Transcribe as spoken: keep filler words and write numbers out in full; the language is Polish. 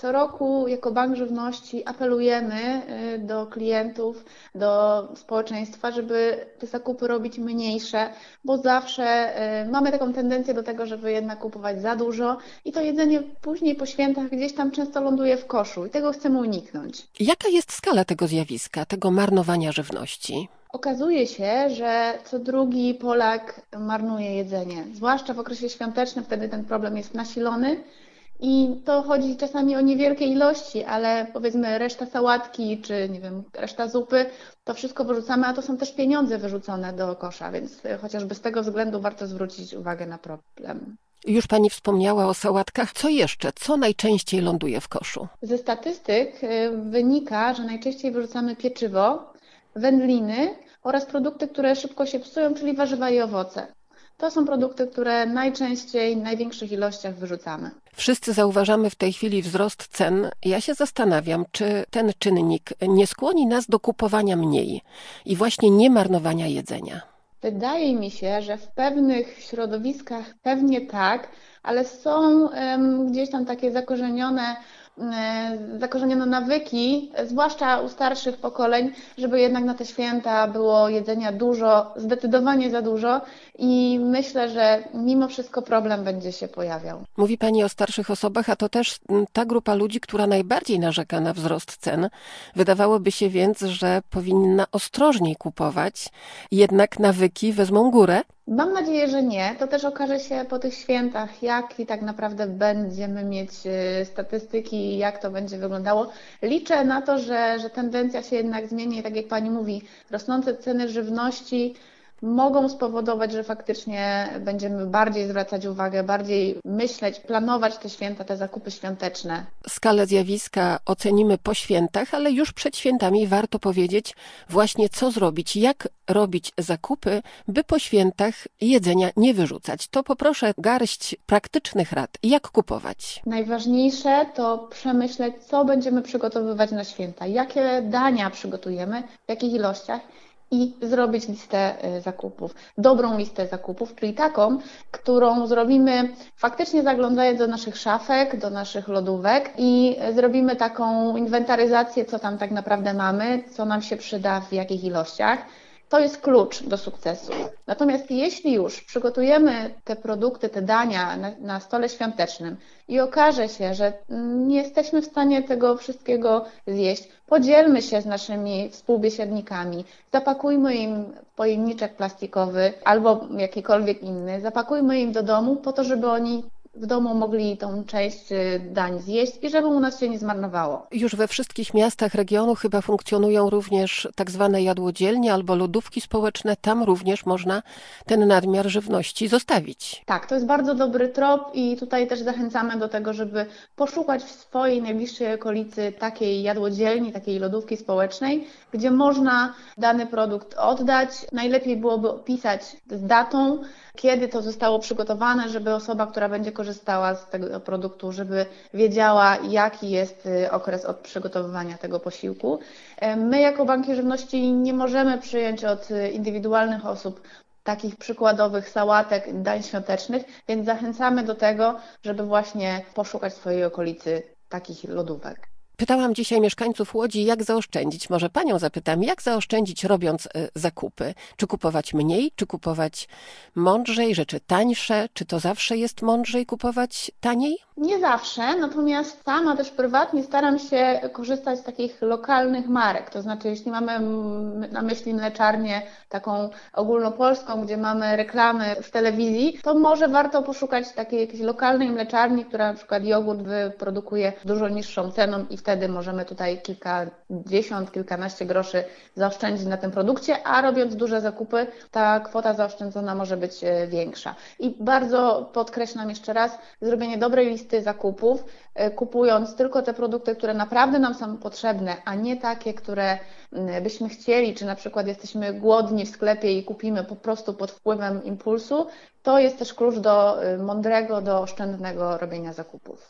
Co roku jako Bank Żywności apelujemy do klientów, do społeczeństwa, żeby te zakupy robić mniejsze, bo zawsze mamy taką tendencję do tego, żeby jednak kupować za dużo i to jedzenie później po świętach gdzieś tam często ląduje w koszu i tego chcemy uniknąć. Jaka jest skala tego zjawiska, tego marnowania żywności? Okazuje się, że co drugi Polak marnuje jedzenie, zwłaszcza w okresie świątecznym, wtedy ten problem jest nasilony. I to chodzi czasami o niewielkie ilości, ale powiedzmy reszta sałatki czy nie wiem, reszta zupy, to wszystko wyrzucamy, a to są też pieniądze wyrzucone do kosza, więc chociażby z tego względu warto zwrócić uwagę na problem. Już Pani wspomniała o sałatkach. Co jeszcze? Co najczęściej ląduje w koszu? Ze statystyk wynika, że najczęściej wyrzucamy pieczywo, wędliny oraz produkty, które szybko się psują, czyli warzywa i owoce. To są produkty, które najczęściej w największych ilościach wyrzucamy. Wszyscy zauważamy w tej chwili wzrost cen. Ja się zastanawiam, czy ten czynnik nie skłoni nas do kupowania mniej i właśnie nie marnowania jedzenia. Wydaje mi się, że w pewnych środowiskach pewnie tak, ale są um, gdzieś tam takie zakorzenione zakorzenione nawyki, zwłaszcza u starszych pokoleń, żeby jednak na te święta było jedzenia dużo, zdecydowanie za dużo i myślę, że mimo wszystko problem będzie się pojawiał. Mówi Pani o starszych osobach, a to też ta grupa ludzi, która najbardziej narzeka na wzrost cen. Wydawałoby się więc, że powinna ostrożniej kupować, jednak nawyki wezmą górę. Mam nadzieję, że nie. To też okaże się po tych świętach, jak i tak naprawdę będziemy mieć statystyki, jak to będzie wyglądało. Liczę na to, że, że tendencja się jednak zmieni i tak jak Pani mówi, rosnące ceny żywności mogą spowodować, że faktycznie będziemy bardziej zwracać uwagę, bardziej myśleć, planować te święta, te zakupy świąteczne. Skalę zjawiska ocenimy po świętach, ale już przed świętami warto powiedzieć właśnie co zrobić, jak robić zakupy, by po świętach jedzenia nie wyrzucać. To poproszę garść praktycznych rad. Jak kupować? Najważniejsze to przemyśleć, co będziemy przygotowywać na święta, jakie dania przygotujemy, w jakich ilościach, i zrobić listę zakupów. Dobrą listę zakupów, czyli taką, którą zrobimy faktycznie zaglądając do naszych szafek, do naszych lodówek i zrobimy taką inwentaryzację, co tam tak naprawdę mamy, co nam się przyda, w jakich ilościach. To jest klucz do sukcesu. Natomiast jeśli już przygotujemy te produkty, te dania na, na stole świątecznym i okaże się, że nie jesteśmy w stanie tego wszystkiego zjeść, podzielmy się z naszymi współbiesiadnikami, zapakujmy im pojemniczek plastikowy albo jakikolwiek inny, zapakujmy im do domu po to, żeby oni w domu mogli tą część dań zjeść i żeby u nas się nie zmarnowało. Już we wszystkich miastach regionu chyba funkcjonują również tak zwane jadłodzielnie albo lodówki społeczne. Tam również można ten nadmiar żywności zostawić. Tak, to jest bardzo dobry trop i tutaj też zachęcamy do tego, żeby poszukać w swojej najbliższej okolicy takiej jadłodzielni, takiej lodówki społecznej, gdzie można dany produkt oddać. Najlepiej byłoby opisać z datą, kiedy to zostało przygotowane, żeby osoba, która będzie korzystała z tego produktu, żeby wiedziała, jaki jest okres od przygotowywania tego posiłku. My jako Banki Żywności nie możemy przyjąć od indywidualnych osób takich przykładowych sałatek, dań świątecznych, więc zachęcamy do tego, żeby właśnie poszukać w swojej okolicy takich lodówek. Pytałam dzisiaj mieszkańców Łodzi, jak zaoszczędzić. Może Panią zapytam, jak zaoszczędzić robiąc zakupy? Czy kupować mniej, czy kupować mądrzej, rzeczy tańsze? Czy to zawsze jest mądrzej kupować taniej? Nie zawsze, natomiast sama też prywatnie staram się korzystać z takich lokalnych marek. To znaczy, jeśli mamy na myśli mleczarnię taką ogólnopolską, gdzie mamy reklamy w telewizji, to może warto poszukać takiej jakiejś lokalnej mleczarni, która na przykład jogurt wyprodukuje dużo niższą ceną i wtedy możemy tutaj kilkadziesiąt, kilkanaście groszy zaoszczędzić na tym produkcie, a robiąc duże zakupy, ta kwota zaoszczędzona może być większa. I bardzo podkreślam jeszcze raz, zrobienie dobrej listy zakupów, kupując tylko te produkty, które naprawdę nam są potrzebne, a nie takie, które byśmy chcieli, czy na przykład jesteśmy głodni w sklepie i kupimy po prostu pod wpływem impulsu, to jest też klucz do mądrego, do oszczędnego robienia zakupów.